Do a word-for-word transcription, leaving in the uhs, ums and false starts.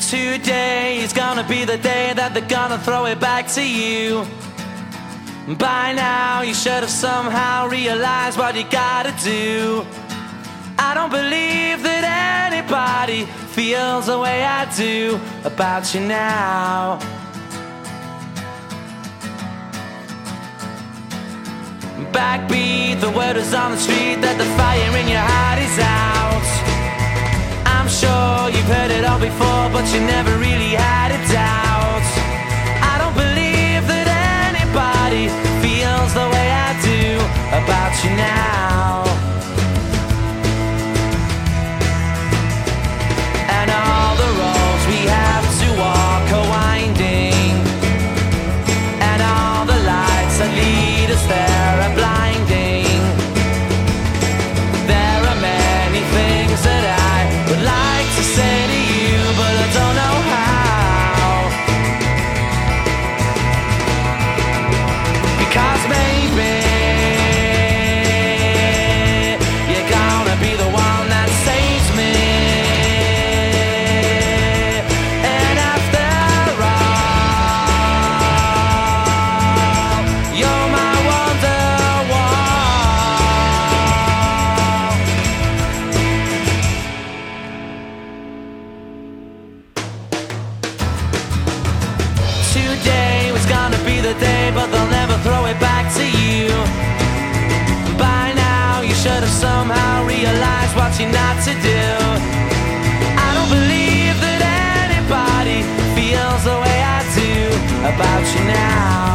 Today is gonna be the day that they're gonna throw it back to you. By now you should have somehow realized what you gotta do. I don't believe that anybody feels the way I do about you now. Backbeat, the word is on the street that the fire in your heart is out. I'm sure you've heard it all before, but you never really had a doubt. I don't believe that anybody feels the way I do about you now. And all the roads we have to walk are winding, and all the lights that lead us there are blinding. There are many things that I would like to say to you, but I don't know how. Because maybe you're gonna be the one that saves me. And after all, you're my Wonderwall. Today was gonna be the day, but they'll never throw it back to you. By now you should have somehow realized what you're not to do. I don't believe that anybody feels the way I do about you now.